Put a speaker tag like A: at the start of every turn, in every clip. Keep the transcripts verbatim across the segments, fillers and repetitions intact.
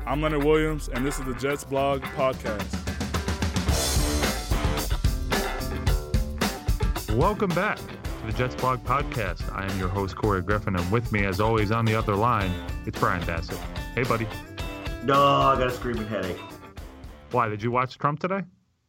A: I'm Leonard Williams, and this is the Jets Blog Podcast.
B: Welcome back to the Jets Blog Podcast. I am your host, Corey Griffin, and with me, as always, on the other line, it's Brian Bassett. Hey, buddy.
C: No, I got a screaming headache.
B: Why, did you watch Trump today?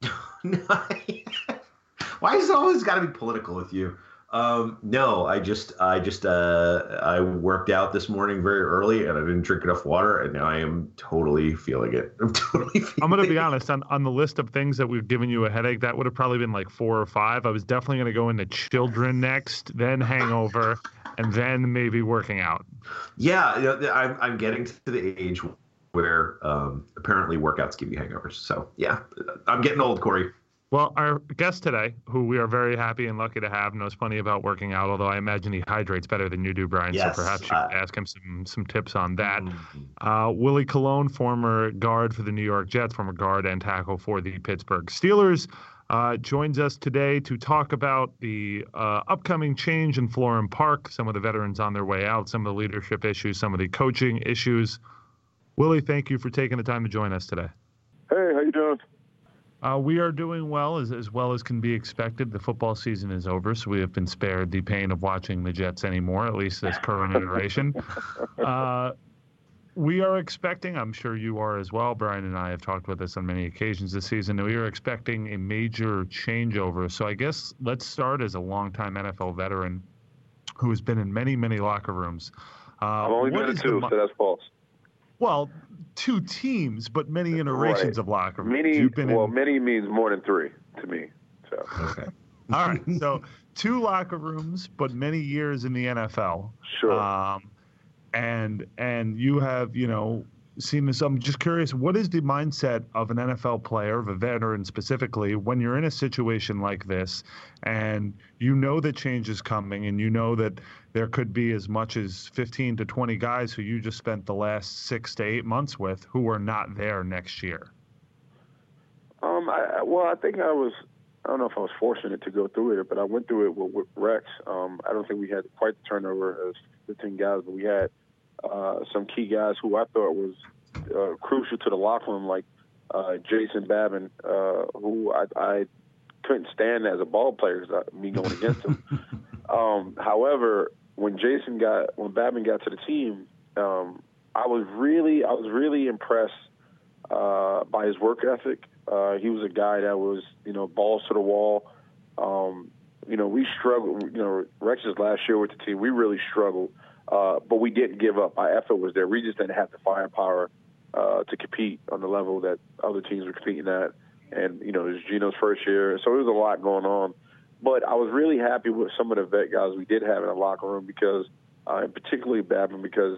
C: Why is it always got to be political with you? Um, no, I just, I just, uh, I worked out this morning very early, and I didn't drink enough water, and now I am totally feeling it. I'm totally. Feeling
B: I'm going to be honest. On on the list of things that we've given you a headache, that would have probably been like four or five. I was definitely going to go into children next, then hangover, and then maybe working out.
C: Yeah, you know, I'm, I'm getting to the age where um, apparently workouts give you hangovers. So yeah, I'm getting old, Corey.
B: Well, our guest today, who we are very happy and lucky to have, knows plenty about working out, although I imagine he hydrates better than you do, Brian.
C: Yes,
B: so perhaps you
C: uh,
B: could ask him some some tips on that.
C: Mm-hmm.
B: Uh, Willie Colon, former guard for the New York Jets, former guard and tackle for the Pittsburgh Steelers, uh, joins us today to talk about the uh, upcoming change in Florham Park, some of the veterans on their way out, some of the leadership issues, some of the coaching issues. Willie, thank you for taking the time to join us today.
D: Hey, how you doing?
B: Uh, we are doing well, as as well as can be expected. The football season is over, so we have been spared the pain of watching the Jets anymore, at least this current iteration. Uh, we are expecting, I'm sure you are as well, Brian and I have talked about this on many occasions this season, we are expecting a major changeover. So I guess let's start as a longtime N F L veteran who has been in many, many locker rooms. Uh,
D: I've only been in two, so that's false.
B: Well, two teams, but many iterations
D: right.
B: of locker rooms.
D: Many,
B: You've been
D: well,
B: in...
D: many means more than three to me. So
C: Okay.
B: All right. So two locker rooms, but many years in the N F L.
D: Sure.
B: Um, and and you have, you know, seen this. I'm just curious, what is the mindset of an N F L player, of a veteran specifically, when you're in a situation like this and you know that change is coming and you know that there could be as much as fifteen to twenty guys who you just spent the last six to eight months with who are not there next year?
D: Um, I, well, I think I was, I don't know if I was fortunate to go through it, but I went through it with, with Rex. Um, I don't think we had quite the turnover as fifteen guys, but we had uh, some key guys who I thought was uh, crucial to the locker room, like uh, Jason Babin, uh, who I, I couldn't stand as a ball player, cause I, me going against him. um, however, when Jason got, when Babin got to the team, um, I was really, I was really impressed uh, by his work ethic. Uh, he was a guy that was, you know, balls to the wall. Um, you know, we struggled. You know, Rex's last year with the team, we really struggled, uh, but we didn't give up. Our effort was there. We just didn't have the firepower uh, to compete on the level that other teams were competing at. And, you know, it was Gino's first year, so there was a lot going on. But I was really happy with some of the vet guys we did have in the locker room because, uh, and particularly Babin, because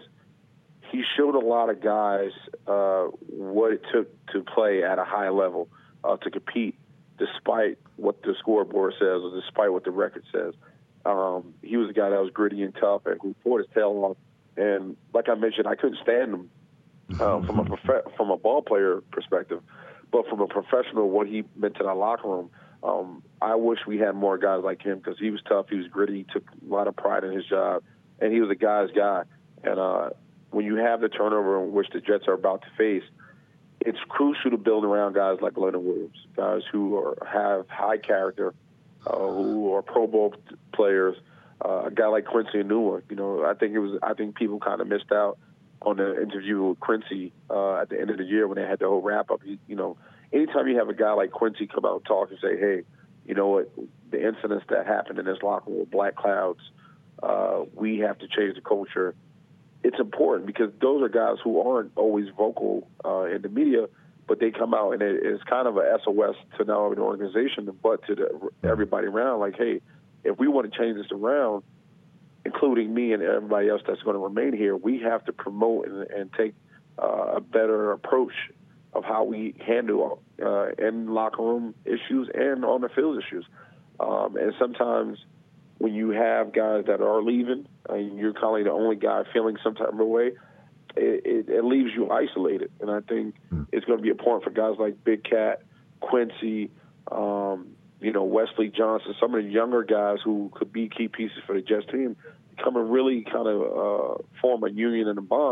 D: he showed a lot of guys uh, what it took to play at a high level, uh, to compete despite what the scoreboard says or despite what the record says. Um, he was a guy that was gritty and tough and who fought his tail off. And like I mentioned, I couldn't stand him uh, from a prof- from a ball player perspective, but from a professional, what he meant to the locker room. Um, I wish we had more guys like him because he was tough, he was gritty, he took a lot of pride in his job, and he was a guy's guy. And uh, when you have the turnover in which the Jets are about to face, it's crucial to build around guys like Leonard Williams, guys who are, have high character, uh, who are Pro Bowl players. Uh, a guy like Quincy Enunwa, you know, I think it was. I think people kind of missed out on the interview with Quincy uh, at the end of the year when they had the whole wrap up. You, you know, anytime you have a guy like Quincy come out and talk and say, "Hey, you know what? The incidents that happened in this locker room with Black Clouds, uh, we have to change the culture." It's important because those are guys who aren't always vocal uh, in the media, but they come out and it, it's kind of a S O S to not only the organization but to the, everybody around. Like, hey, if we want to change this around, including me and everybody else that's going to remain here, we have to promote and, and take uh, a better approach of how we handle uh, in locker room issues and on the field issues. Um, and sometimes when you have guys that are leaving and you're kind of the only guy feeling some type of a way, it, it, it leaves you isolated. And I think mm. it's going to be important for guys like Big Cat, Quincy, um, you know, Wesley Johnson, some of the younger guys who could be key pieces for the Jets team, come and really kind of uh, form a union and a bond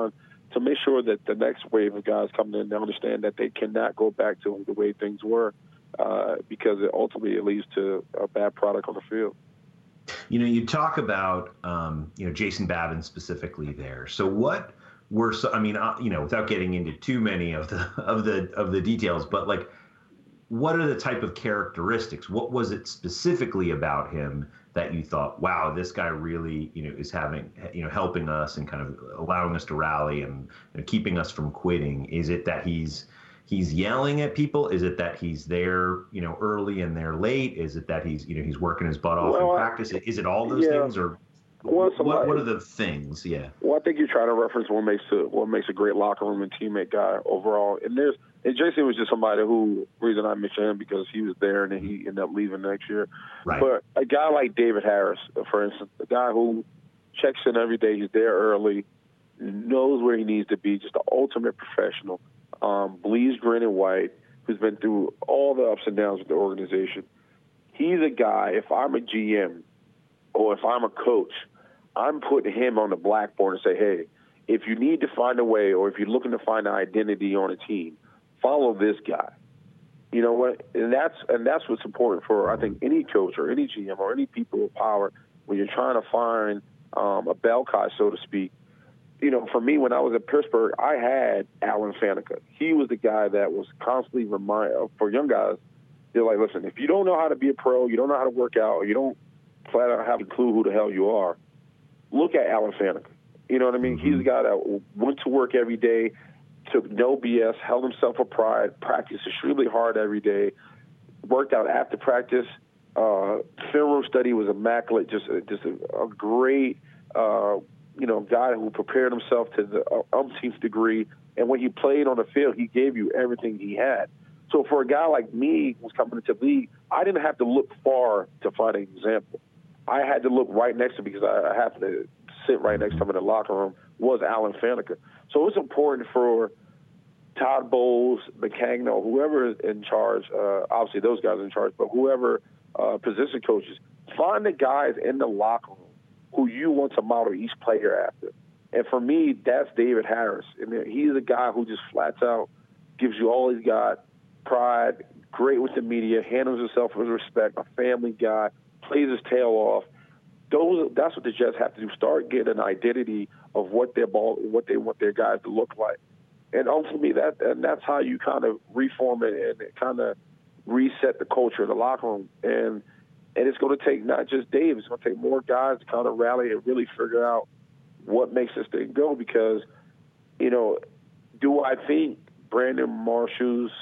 D: to make sure that the next wave of guys coming in, they understand that they cannot go back to the way things were uh, because it ultimately it leads to a bad product on the field.
C: You know, you talk about, um, you know, Jason Babin specifically there. So what were, so, I mean, uh, you know, without getting into too many of the of the of the details, but like, what are the type of characteristics? What was it specifically about him that you thought, wow, this guy really, you know, is having, you know, helping us and kind of allowing us to rally and, and keeping us from quitting? Is it that he's he's yelling at people? Is it that he's there, you know, early and they're late? Is it that he's, you know, he's working his butt off
D: well,
C: in practice? Is it all those
D: yeah.
C: things, or
D: well,
C: what? What are the things? Yeah.
D: Well, I think you're trying to reference what makes a what makes a great locker room and teammate guy overall. And there's and Jason was just somebody who, reason I mentioned him because he was there and then he ended up leaving next year.
C: Right.
D: But a guy like David Harris, for instance, a guy who checks in every day, he's there early, knows where he needs to be, just the ultimate professional, um, bleeds green and white, who's been through all the ups and downs with the organization. He's a guy, if I'm a G M or if I'm a coach, I'm putting him on the blackboard and say, hey, if you need to find a way or if you're looking to find an identity on a team, follow this guy. You know what? And that's and that's what's important for, I think, any coach or any G M or any people of power when you're trying to find um, a bell cow, so to speak. You know, for me, when I was at Pittsburgh, I had Alan Faneca. He was the guy that was constantly remind for young guys. They're like, listen, if you don't know how to be a pro, you don't know how to work out, or you don't flat out have a clue who the hell you are, look at Alan Faneca. You know what I mean? Mm-hmm. He's the guy that went to work every day, took no B S, held himself with pride, practiced extremely hard every day, worked out after practice. Uh, film room study was immaculate, just a, just a, a great, uh, you know, guy who prepared himself to the umpteenth degree. And when he played on the field, he gave you everything he had. So for a guy like me who's coming into the league, I didn't have to look far to find an example. I had to look right next to him because I happened to sit right next to him in the locker room, was Alan Faneca. So it's important for Todd Bowles, McCagno, whoever is in charge, uh, obviously those guys are in charge, but whoever uh, position coaches, find the guys in the locker room who you want to model each player after. And for me, that's David Harris. And he's a guy who just flats out gives you all he's got, pride, great with the media, handles himself with respect, a family guy, plays his tail off. Those, that's what the Jets have to do. Start getting an identity of what their ball, what they want their guys to look like, and ultimately that, and that's how you kind of reform it and kind of reset the culture of the locker room. And and it's going to take not just Dave; it's going to take more guys to kind of rally and really figure out what makes this thing go. Because, you know, do I think Brandon Marshall's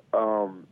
D: um,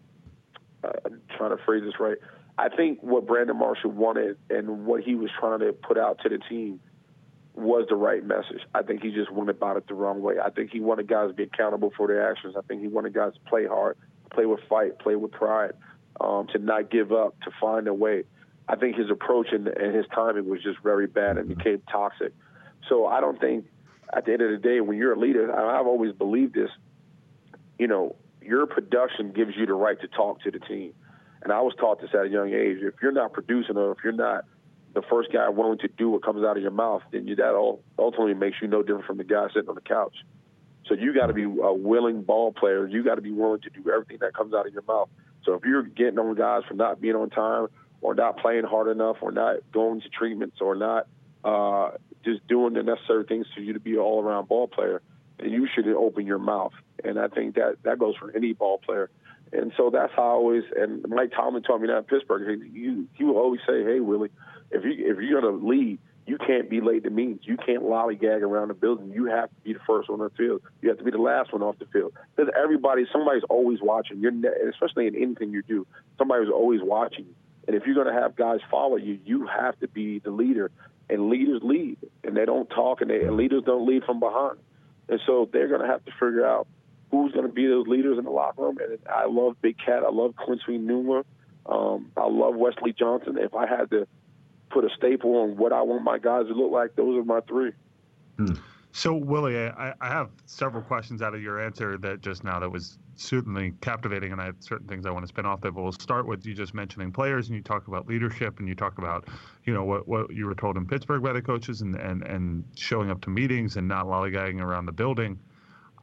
D: I'm trying to phrase this right. I think what Brandon Marshall wanted and what he was trying to put out to the team was the right message. I think he just went about it the wrong way. I think he wanted guys to be accountable for their actions. I think he wanted guys to play hard, play with fight, play with pride, um, to not give up, to find a way. I think his approach and, and his timing was just very bad and became toxic. So I don't think at the end of the day, when you're a leader, I've always believed this, you know, your production gives you the right to talk to the team. And I was taught this at a young age. If you're not producing or if you're not the first guy willing to do what comes out of your mouth, then you, that all ultimately makes you no different from the guy sitting on the couch. So you got to be a willing ball player. You got to be willing to do everything that comes out of your mouth. So if you're getting on guys for not being on time or not playing hard enough or not going to treatments or not uh, just doing the necessary things for you to be an all-around ball player, then you should open your mouth. And I think that, that goes for any ball player. And so that's how I always, and Mike Tomlin taught me that in Pittsburgh. He, he, he will always say, hey, Willie, if, you, if you're going to lead, you can't be late to meetings. You can't lollygag around the building. You have to be the first one on the field. You have to be the last one off the field. Because everybody, somebody's always watching. You're, especially in anything you do, somebody's always watching. And if you're going to have guys follow you, you have to be the leader. And leaders lead, and they don't talk, and, they, and leaders don't lead from behind. And so they're going to have to figure out who's going to be those leaders in the locker room. And I love Big Cat. I love Quincy Newman. Um, I love Wesley Johnson. If I had to put a staple on what I want my guys to look like, those are my three.
B: Hmm. So, Willie, I, I have several questions out of your answer that just now that was certainly captivating, and I have certain things I want to spin off there. But we'll start with you just mentioning players, and you talk about leadership, and you talk about, you know, what, what you were told in Pittsburgh by the coaches and, and, and showing up to meetings and not lollygagging around the building.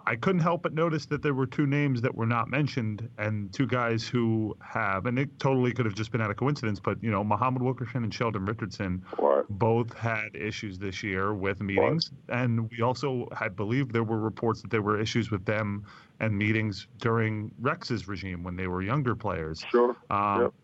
B: I couldn't help but notice that there were two names that were not mentioned and two guys who have, and it totally could have just been out of coincidence, but, you know, Muhammad Wilkerson and Sheldon Richardson
D: Right.
B: both had issues this year with meetings. Right. And we also had believed there were reports that there were issues with them and meetings during Rex's regime when they were younger players.
D: Sure.
B: Um,
D: yep.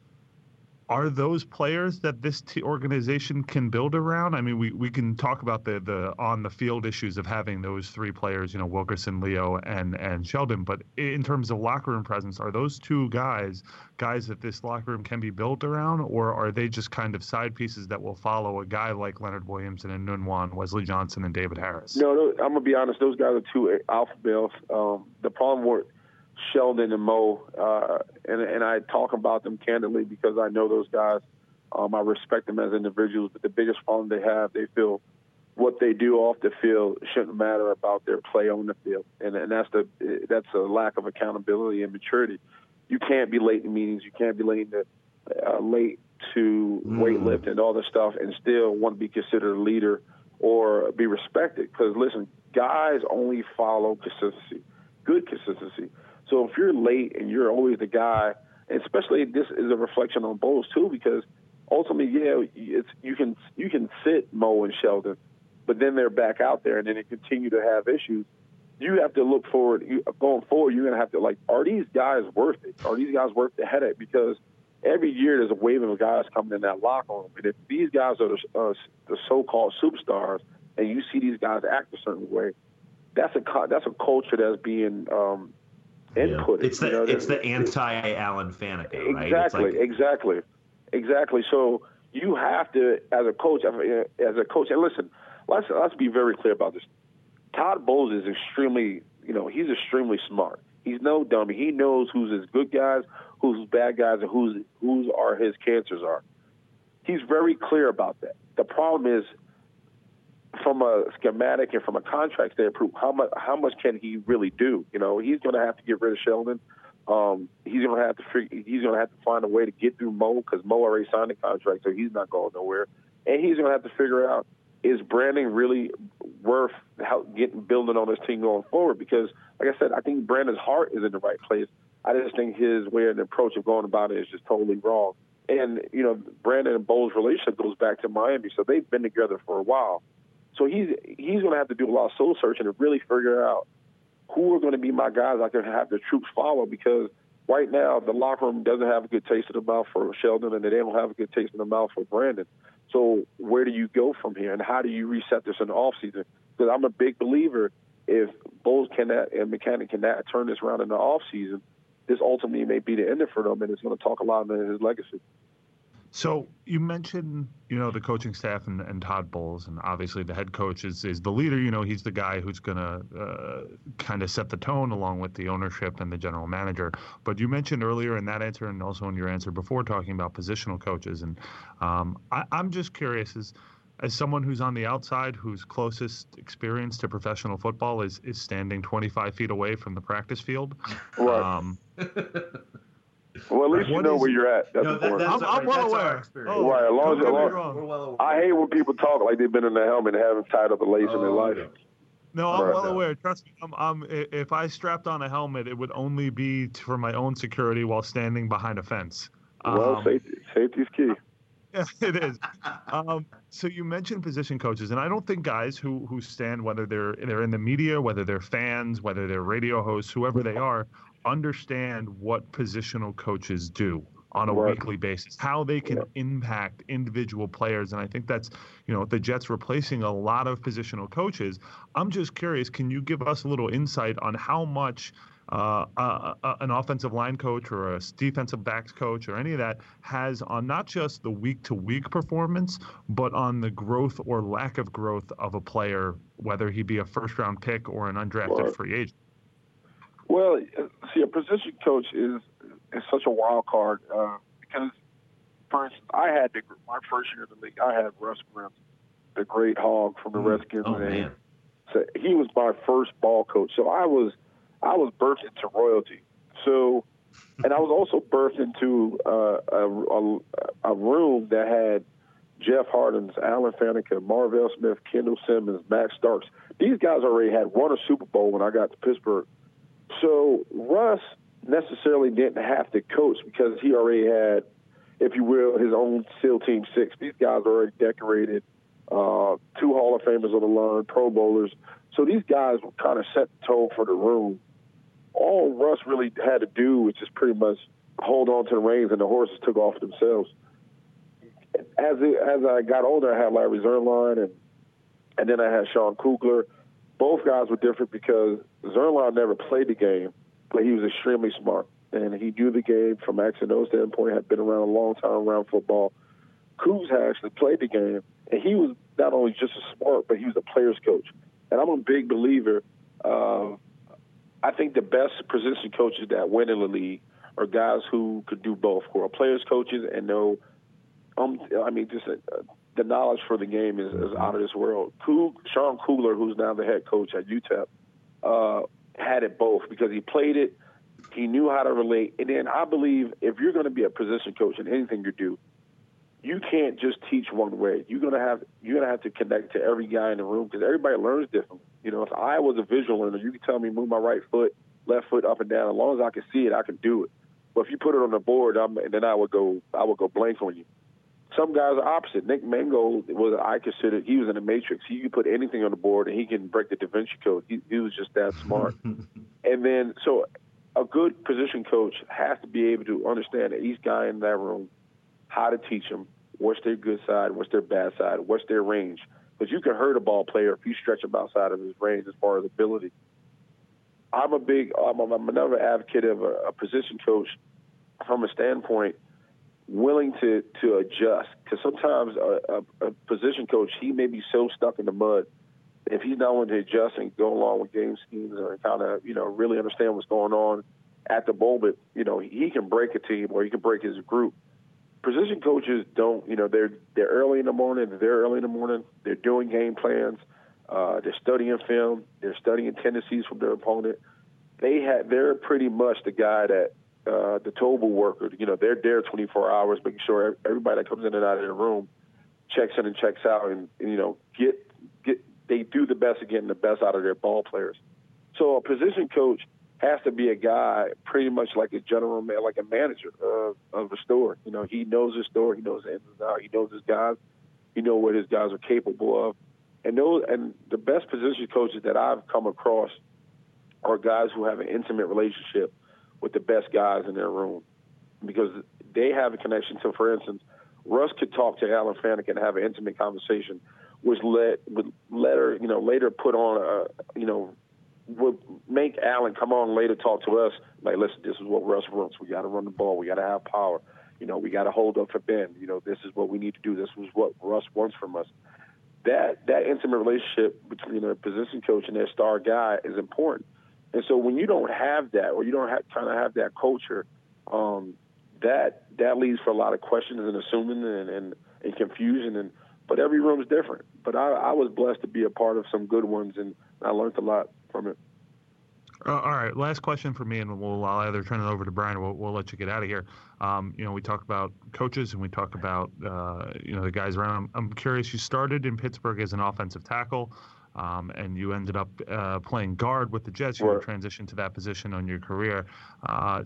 B: Are those players that this t- organization can build around? I mean, we, we can talk about the the on the field issues of having those three players, you know, Wilkerson, Leo, and and Sheldon. But in terms of locker room presence, are those two guys guys that this locker room can be built around, or are they just kind of side pieces that will follow a guy like Leonard Williamson and Nunwan, Wesley Johnson, and David Harris?
D: No, no I'm gonna be honest. Those guys are two alpha males. Um, the problem with Sheldon and Mo, uh, and, and I talk about them candidly because I know those guys. Um, I respect them as individuals, but the biggest problem they have, they feel what they do off the field shouldn't matter about their play on the field, and, and that's the that's a lack of accountability and maturity. You can't be late in meetings. You can't be late to uh, late to mm. weightlifting and all this stuff, and still want to be considered a leader or be respected. Because listen, guys only follow consistency, good consistency. So if you're late and you're always the guy, and especially this is a reflection on Bowles too, because ultimately, yeah, it's you can you can sit Mo and Sheldon, but then they're back out there and then they continue to have issues. You have to look forward. You, going forward, you're gonna have to like, are these guys worth it? Are these guys worth the headache? Because every year there's a wave of guys coming in that locker room, and if these guys are the, uh, the so-called superstars, and you see these guys act a certain way, that's a that's a culture that's being um, input.
C: Yeah. It's the
D: you know,
C: it's the anti-Alan Faneca, right?
D: Exactly,
C: like...
D: exactly, exactly. So you have to, as a coach, as a coach, and listen, let's let's be very clear about this. Todd Bowles is extremely, you know, he's extremely smart. He's no dummy. He knows who's his good guys, who's his bad guys, and who's who's are his cancers are. He's very clear about that. The problem is, from a schematic and from a contract standpoint, how much how much can he really do? You know, he's going to have to get rid of Sheldon. Um, he's going to have to figure, he's going to have to find a way to get through Mo because Mo already signed the contract, so he's not going nowhere. And he's going to have to figure out, is Brandon really worth how, getting building on this team going forward? Because, like I said, I think Brandon's heart is in the right place. I just think his way and approach of going about it is just totally wrong. And you know, Brandon and Bowles' relationship goes back to Miami, so they've been together for a while. So he's he's going to have to do a lot of soul searching to really figure out who are going to be my guys I can have the troops follow, because right now the locker room doesn't have a good taste in the mouth for Sheldon, and they don't have a good taste in the mouth for Brandon. So where do you go from here, and how do you reset this in the offseason? Because I'm a big believer if Bowles cannot and Mechanic cannot turn this around in the offseason, this ultimately may be the end for them, and it's going to talk a lot about his legacy.
B: So you mentioned, you know, the coaching staff and, and Todd Bowles, and obviously the head coach is, is the leader. You know, he's the guy who's going to uh, kind of set the tone along with the ownership and the general manager. But you mentioned earlier in that answer and also in your answer before talking about positional coaches. And um, I, I'm just curious, as, as someone who's on the outside, whose closest experience to professional football is, is standing twenty-five feet away from the practice field.
D: Right.
B: Um,
D: Well, at least what you know is, where you're at. That's
C: no, that, that's
B: I'm, I'm well aware.
D: Oh, right. As long as, as long, we're well aware. I hate when people talk like they've been in the helmet and haven't tied up a lace oh, in their life. Yeah.
B: No, I'm right. well aware. Trust me. I'm, I'm, if I strapped on a helmet, it would only be for my own security while standing behind a fence.
D: Well,
B: um,
D: safety, safety's key.
B: Yeah, it is. um, so you mentioned position coaches, and I don't think guys who who stand, whether they're they're in the media, whether they're fans, whether they're radio hosts, whoever they are, understand what positional coaches do on a right. weekly basis, how they can yeah. impact individual players. And I think that's, you know, the Jets replacing a lot of positional coaches. I'm just curious, can you give us a little insight on how much uh, uh, uh, an offensive line coach or a defensive backs coach or any of that has on not just the week-to-week performance, but on the growth or lack of growth of a player, whether he be a first-round pick or an undrafted right. free agent?
D: Well, see, a position coach is is such a wild card uh, because, first, I had the, my first year in the league, I had Russ Grimm, the great hog from the mm. Redskins.
C: Oh, man.
D: So he was my first ball coach. So I was I was birthed into royalty. So, and I was also birthed into uh, a, a, a room that had Jeff Hardens, Alan Faneca, Marvell Smith, Kendall Simmons, Max Starks. These guys already had won a Super Bowl when I got to Pittsburgh. So Russ necessarily didn't have to coach because he already had, if you will, his own SEAL Team Six. These guys are already decorated, uh, two Hall of Famers on the line, Pro Bowlers. So these guys kind of set the tone for the room. All Russ really had to do was just pretty much hold on to the reins, and the horses took off themselves. As it, as I got older, I had Larry Zerline, and and then I had Sean Kugler. Both guys were different because Zerline never played the game, but he was extremely smart, and he knew the game from X and O standpoint, had been around a long time around football. Kuz had actually played the game, and he was not only just as smart, but he was a player's coach. And I'm a big believer of, I think the best position coaches that win in the league are guys who could do both, who are players coaches and know, um, I mean, just uh, the knowledge for the game is, is out of this world. Kug, Sean Kugler, who's now the head coach at U T E P, uh, had it both because he played it, he knew how to relate. And then I believe if you're going to be a position coach in anything you do, you can't just teach one way. You're gonna have you're gonna have to connect to every guy in the room because everybody learns differently. You know, if I was a visual learner, you could tell me move my right foot, left foot up and down. As long as I can see it, I can do it. But if you put it on the board, I'm, then I would go I would go blank on you. Some guys are opposite. Nick Mangold was I considered he was in the Matrix. He could put anything on the board and he can break the Da Vinci Code. He, he was just that smart. And then so a good position coach has to be able to understand that each guy in that room, how to teach them, what's their good side, what's their bad side, what's their range. Because you can hurt a ball player if you stretch him outside of his range as far as ability. I'm a big, I'm, I'm another advocate of a, a position coach from a standpoint willing to, to adjust. Because sometimes a, a, a position coach, he may be so stuck in the mud. If he's not willing to adjust and go along with game schemes or kind of, you know, really understand what's going on at the moment, you know, he can break a team or he can break his group. Position coaches don't, you know, they're they're early in the morning. They're early in the morning. They're doing game plans. Uh, they're studying film. They're studying tendencies from their opponent. They have, they're pretty much the guy that uh, the Tobel worker. You know, they're there twenty-four hours, making sure everybody that comes in and out of the room checks in and checks out, and, and you know, get get they do the best of getting the best out of their ball players. So a position coach has to be a guy pretty much like a general man, like a manager of, of a store. You know, he knows his store, he knows the ins and outs, he knows his guys, he knows what his guys are capable of. And those, and the best position coaches that I've come across are guys who have an intimate relationship with the best guys in their room because they have a connection to, for instance, Russ could talk to Alan Faneca and have an intimate conversation, which let, would later, you know, later put on a, you know, would make Allen come on later, talk to us, like, listen, this is what Russ wants. We got to run the ball. We got to have power. You know, we got to hold up for Ben. You know, this is what we need to do. This was what Russ wants from us. That that intimate relationship between a position coach and their star guy is important. And so when you don't have that, or you don't have, kind of have that culture, um, that that leads for a lot of questions and assuming and, and, and confusion. And but every room is different. But I, I was blessed to be a part of some good ones, and I learned a lot from it.
B: Uh, all right, last question for me, and we'll I'll either turn it over to Brian, or we'll, we'll let you get out of here. Um, you know, we talk about coaches and we talk about uh, you know the guys around. I'm, I'm curious. You started in Pittsburgh as an offensive tackle, um, and you ended up uh, playing guard with the Jets. You
D: Right.
B: transitioned to that position on your career. Uh,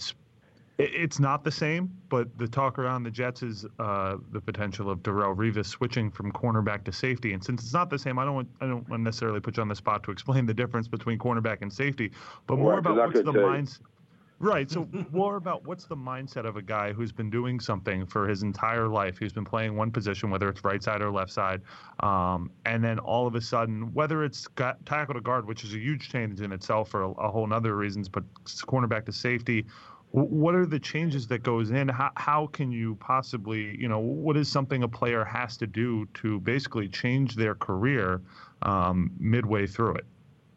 B: It's not the same, but the talk around the Jets is uh, the potential of Darrelle Revis switching from cornerback to safety. And since it's not the same, I don't want, I don't want to necessarily put you on the spot to explain the difference between cornerback and safety, but more
D: Right, 'cause
B: about
D: I
B: what's
D: could
B: the
D: tell you.
B: mindset. Right. So more about what's the mindset of a guy who's been doing something for his entire life. He's been playing one position, whether it's right side or left side. Um, and then all of a sudden, whether it's got tackle to guard, which is a huge change in itself for a, a whole other reasons, but cornerback to safety, what are the changes that goes in? How, how can you possibly, you know, what is something a player has to do to basically change their career um, midway through it?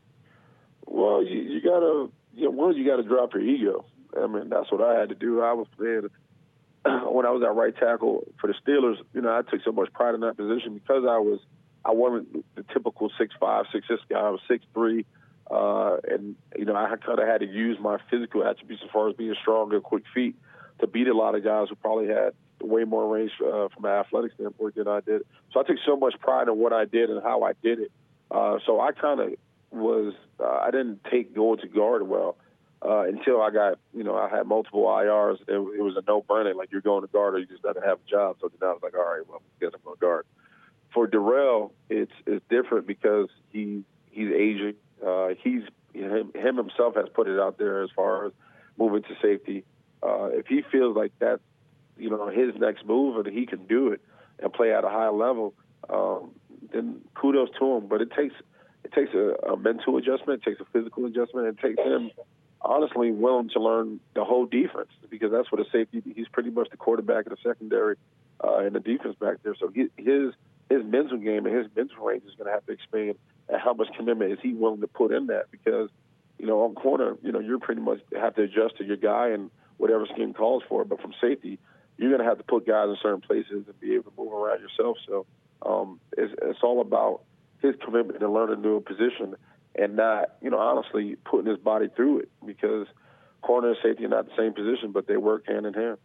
D: Well, you, you gotta, you know, one, you gotta drop your ego. I mean, that's what I had to do. I was playing when I was at right tackle for the Steelers. You know, I took so much pride in that position because I was, I wasn't the typical six five, six six guy. I was six three. Uh, and, you know, I kind of had to use my physical attributes as far as being strong and quick feet to beat a lot of guys who probably had way more range uh, from an athletic standpoint than I did. So I took so much pride in what I did and how I did it. Uh, so I kind of was uh, I didn't take going to guard well uh, until I got you know I had multiple I Rs. It, it was a no-brainer. Like, you're going to guard or you just doesn't have a job. So then I was like, all right, well, I guess I'm going to guard. For Darrell, it's it's different because he he's aging. Uh, he's him, him himself has put it out there as far as moving to safety. Uh, if he feels like that's, you know, his next move and he can do it and play at a high level, um, then kudos to him. But it takes it takes a, a mental adjustment, it takes a physical adjustment, it takes him, honestly, willing to learn the whole defense, because that's what a safety, he's pretty much the quarterback of the secondary uh, and the defense back there. So he, his his mental game and his mental range is going to have to expand. And how much commitment is he willing to put in that? Because, you know, on corner, you know, you're pretty much have to adjust to your guy and whatever scheme calls for. But from safety, you're going to have to put guys in certain places and be able to move around yourself. So um, it's, it's all about his commitment to learn a new position and not, you know, honestly putting his body through it, because corner and safety are not the same position, but they work hand in hand.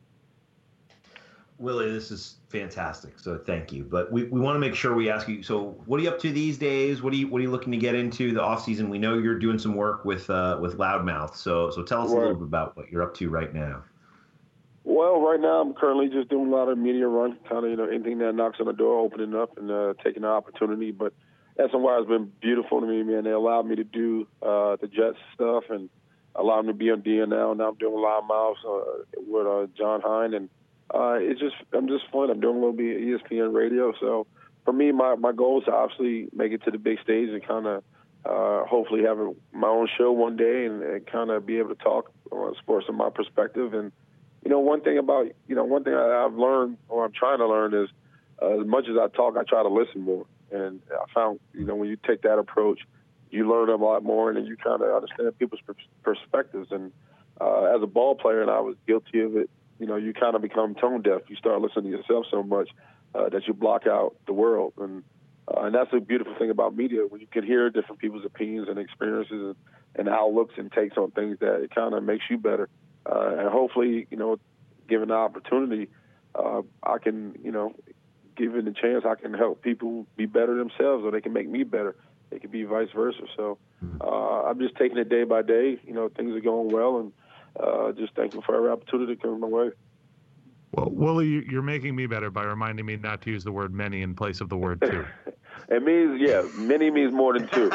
C: Willie, this is fantastic. So thank you. But we, we want to make sure we ask you, so what are you up to these days? What are you what are you looking to get into the off season? We know you're doing some work with uh, with Loudmouth. So so tell us right. a little bit about what you're up to right now.
D: Well, right now I'm currently just doing a lot of media run, kind of, you know, anything that knocks on the door, opening up and uh, taking the opportunity. But S N Y has been beautiful to me, man. They allowed me to do uh, the Jets stuff and allowed me to be on D N L. Now I'm doing Loudmouth uh, with uh, John Hine, and Uh, it's just, I'm just fun. I'm doing a little bit of E S P N radio. So for me, my, my goal is to obviously make it to the big stage and kind of uh, hopefully have a, my own show one day and, and kind of be able to talk on sports from my perspective. And, you know, one thing about, you know, one thing I, I've learned, or I'm trying to learn, is uh, as much as I talk, I try to listen more. And I found, you know, when you take that approach, you learn a lot more, and then you kind of understand people's perspectives. And uh, as a ball player, and I was guilty of it, you know, you kind of become tone deaf. You start listening to yourself so much uh, that you block out the world. And uh, and that's a beautiful thing about media, when you can hear different people's opinions and experiences and, and outlooks and takes on things, that it kind of makes you better. Uh, and hopefully, you know, given the opportunity, uh, I can, you know, given the chance, I can help people be better themselves, or they can make me better. It can be vice versa. So uh, I'm just taking it day by day. You know, things are going well, and Uh, just thankful for every opportunity coming my way.
B: Well, Willie, you're making me better by reminding me not to use the word many in place of the word two.
D: It means, yeah, many means more than two.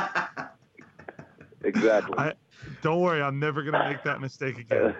D: Exactly.
B: I, don't worry, I'm never going to make that mistake again.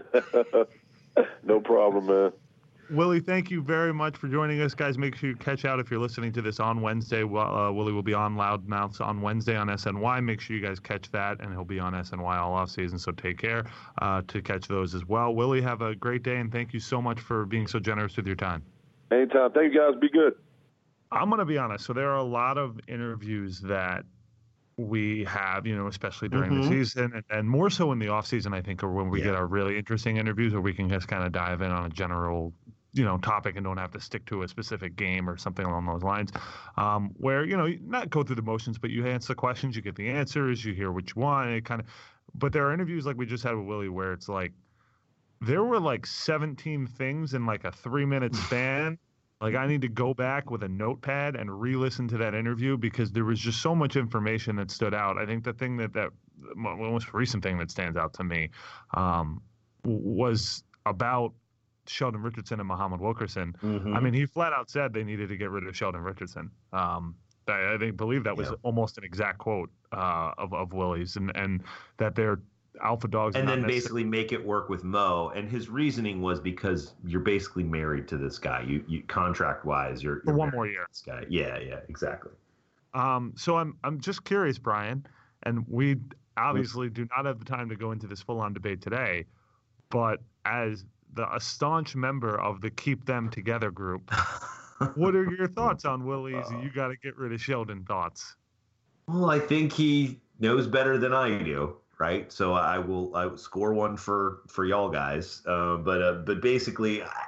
D: No problem, man.
B: Willie, thank you very much for joining us, guys. Make sure you catch out if you're listening to this on Wednesday. Uh, Willie will be on Loudmouths on Wednesday on S N Y. Make sure you guys catch that, and he'll be on S N Y all off season, so take care uh, to catch those as well. Willie, have a great day, and thank you so much for being so generous with your time.
D: Anytime. Thank you, guys. Be good.
B: I'm going to be honest. So there are a lot of interviews that we have, you know, especially during mm-hmm. the season, and, and more so in the off season, I think, or when we yeah. get our really interesting interviews where we can just kind of dive in on a general, you know, topic and don't have to stick to a specific game or something along those lines, um, where, you know, not go through the motions, but you answer the questions, you get the answers, you hear what you want, and it kind of, but there are interviews like we just had with Willie where it's like, there were like seventeen things in like a three minute span. Like, I need to go back with a notepad and re-listen to that interview because there was just so much information that stood out. I think the thing that, that most recent thing that stands out to me um, was about Sheldon Richardson and Muhammad Wilkerson. Mm-hmm. I mean, he flat out said they needed to get rid of Sheldon Richardson. Um, I, I think, believe that was yeah. almost an exact quote uh, of, of Willie's, and, and that they're alpha dogs.
C: And then basically make it work with Mo. And his reasoning was because you're basically married to this guy. You, you contract wise, you're, you're
B: for one more year.
C: This guy. Yeah, yeah, exactly.
B: Um, so I'm I'm just curious, Brian, and we obviously do not have the time to go into this full on debate today, but as the a staunch member of the Keep Them Together group, what are your thoughts on Willie's uh, you got to get rid of Sheldon thoughts?
C: Well, I think he knows better than I do. Right, so I will I will score one for for y'all guys, uh, but uh, but basically, I,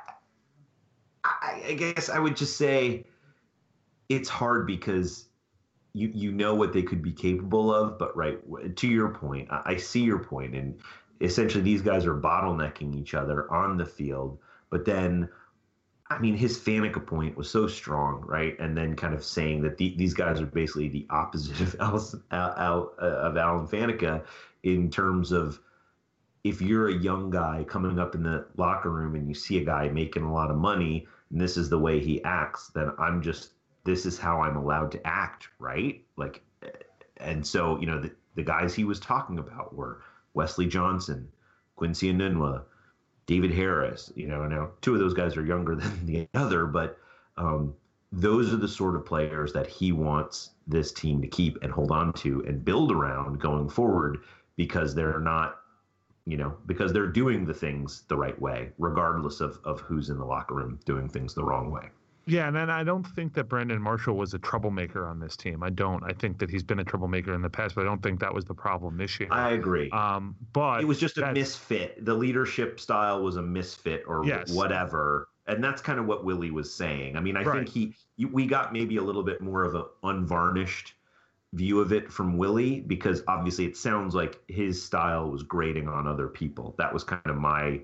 C: I, I guess I would just say it's hard because you you know what they could be capable of, but right to your point, I, I see your point, and essentially these guys are bottlenecking each other on the field, but then I mean, his Faneca point was so strong, right? And then kind of saying that the, these guys are basically the opposite of Al, Al, of Alan Faneca in terms of if you're a young guy coming up in the locker room and you see a guy making a lot of money and this is the way he acts, then I'm just, this is how I'm allowed to act, right? Like, and so, you know, the, the guys he was talking about were Wesley Johnson, Quincy Enunwa, David Harris. You know, now two of those guys are younger than the other, but um, those are the sort of players that he wants this team to keep and hold on to and build around going forward, because they're not, you know, because they're doing the things the right way, regardless of, of who's in the locker room doing things the wrong way.
B: Yeah, and then I don't think that Brandon Marshall was a troublemaker on this team. I don't. I think that he's been a troublemaker in the past, but I don't think that was the problem this year.
C: I agree.
B: Um, but
C: it was just a misfit. The leadership style was a misfit or
B: yes.
C: whatever. And that's kind of what Willie was saying. I mean, I
B: right.
C: think he, we got maybe a little bit more of an unvarnished view of it from Willie, because obviously it sounds like his style was grating on other people. That was kind of my,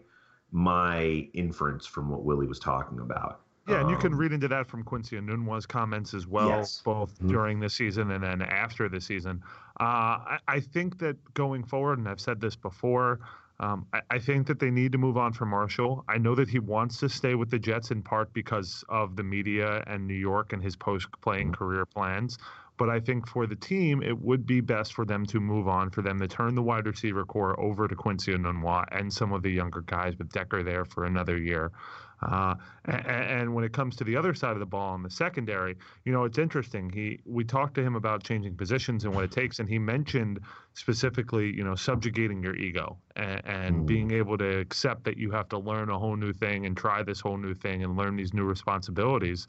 C: my inference from what Willie was talking about.
B: Yeah, and you can read into that from Quincy Enunwa's comments as well,
C: yes.
B: both
C: mm-hmm.
B: during the season and then after the season. Uh, I, I think that going forward, and I've said this before, um, I, I think that they need to move on from Marshall. I know that he wants to stay with the Jets in part because of the media and New York and his post-playing mm-hmm. career plans. But I think for the team, it would be best for them to move on, for them to turn the wide receiver core over to Quincy Enunwa and some of the younger guys with Decker there for another year. Uh, and, and when it comes to the other side of the ball in the secondary, you know, it's interesting. He we talked to him about changing positions and what it takes, and he mentioned specifically, you know, subjugating your ego and, and mm. being able to accept that you have to learn a whole new thing and try this whole new thing and learn these new responsibilities.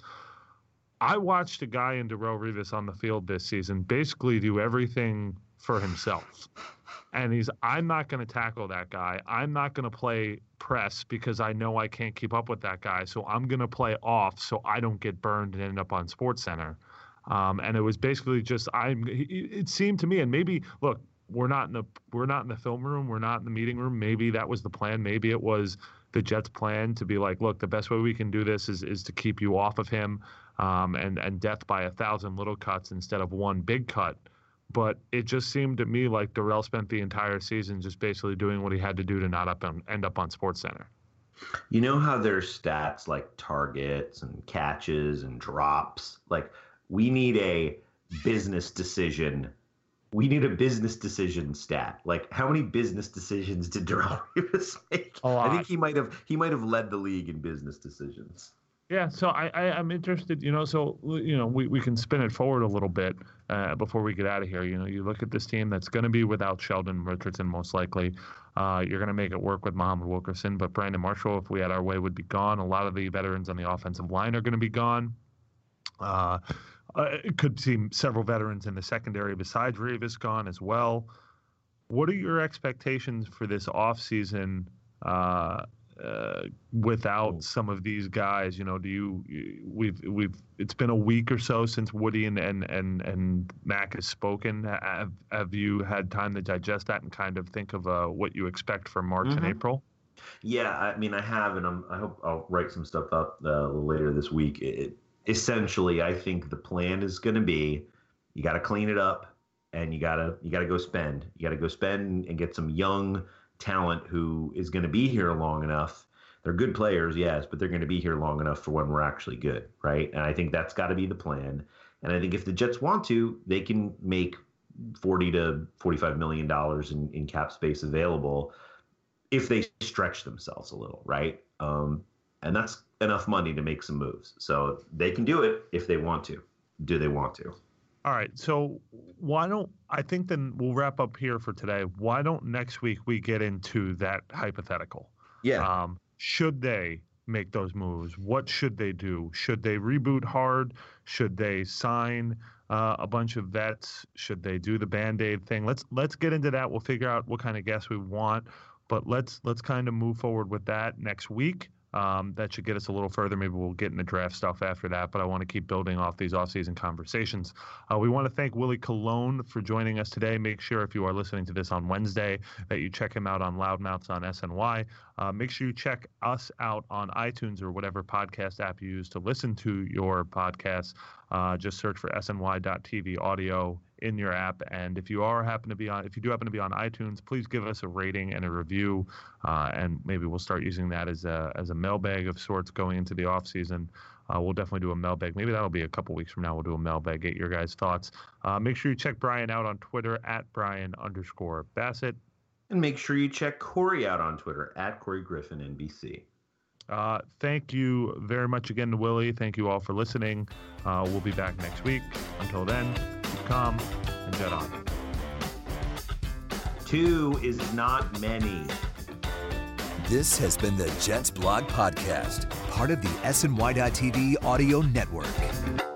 B: I watched a guy in Darrelle Revis on the field this season basically do everything for himself. And he's, I'm not going to tackle that guy. I'm not going to play press because I know I can't keep up with that guy. So I'm going to play off so I don't get burned and end up on SportsCenter. Um, and it was basically just, I'm, it seemed to me, and maybe, look, we're not in the, we're not in the film room. We're not in the meeting room. Maybe that was the plan. Maybe it was the Jets' plan to be like, look, the best way we can do this is, is to keep you off of him. Um, and, and death by a thousand little cuts instead of one big cut. But it just seemed to me like Darrelle spent the entire season just basically doing what he had to do to not up and end up on SportsCenter.
C: You know how there's stats like targets and catches and drops? Like, we need a business decision. We need a business decision stat. Like, how many business decisions did Darrelle Revis make?
B: A lot.
C: I think he might have he might have led the league in business decisions.
B: Yeah, so I, I, I'm interested, you know, so, you know, we, we can spin it forward a little bit uh, before we get out of here. You know, you look at this team that's going to be without Sheldon Richardson, most likely. Uh, you're going to make it work with Muhammad Wilkerson, but Brandon Marshall, if we had our way, would be gone. A lot of the veterans on the offensive line are going to be gone. Uh, uh, it could see several veterans in the secondary besides Revis gone as well. What are your expectations for this offseason uh Uh, without some of these guys? You know, do you we've we've it's been a week or so since Woody and and and, and Mac has spoken. Have have you had time to digest that and kind of think of uh, what you expect for March mm-hmm. and April?
C: Yeah, I mean, I have, and I'm, I hope I'll write some stuff up uh, a little later this week. It, essentially, I think the plan is going to be, you got to clean it up, and you gotta you gotta go spend. You got to go spend and get some young talent who is going to be here long enough. They're good players, yes, but they're going to be here long enough for when we're actually good, right? And I think that's got to be the plan. And I think if the Jets want to, they can make forty to forty-five million dollars in, in cap space available if they stretch themselves a little, right? Um, and that's enough money to make some moves. So they can do it if they want to. Do they want to?
B: All right, so why don't, I think then we'll wrap up here for today. Why don't next week we get into that hypothetical?
C: Yeah.
B: Um, should they make those moves? What should they do? Should they reboot hard? Should they sign uh, a bunch of vets? Should they do the Band-Aid thing? Let's let's get into that. We'll figure out what kind of guests we want, but let's let's kind of move forward with that next week. Um, that should get us a little further. Maybe we'll get into draft stuff after that, but I want to keep building off these offseason conversations. Uh, we want to thank Willie Colon for joining us today. Make sure if you are listening to this on Wednesday that you check him out on Loudmouths on S N Y. Uh, make sure you check us out on iTunes or whatever podcast app you use to listen to your podcasts. Uh, just search for S N Y dot T V audio in your app. And if you are happen to be on, if you do happen to be on iTunes, please give us a rating and a review. Uh, and maybe we'll start using that as a, as a mailbag of sorts going into the off season. Uh, we'll definitely do a mailbag. Maybe that'll be a couple weeks from now. We'll do a mailbag, get your guys' thoughts. Uh, make sure you check Brian out on Twitter at Brian underscore Bassett.
C: And make sure you check Corey out on Twitter at Corey Griffin N B C.
B: Uh, thank you very much again to Willie. Thank you all for listening. Uh, we'll be back next week. Until then, keep calm and jet on.
C: Two is not many.
E: This has been the Jets Blog Podcast, part of the S N Y dot T V audio network.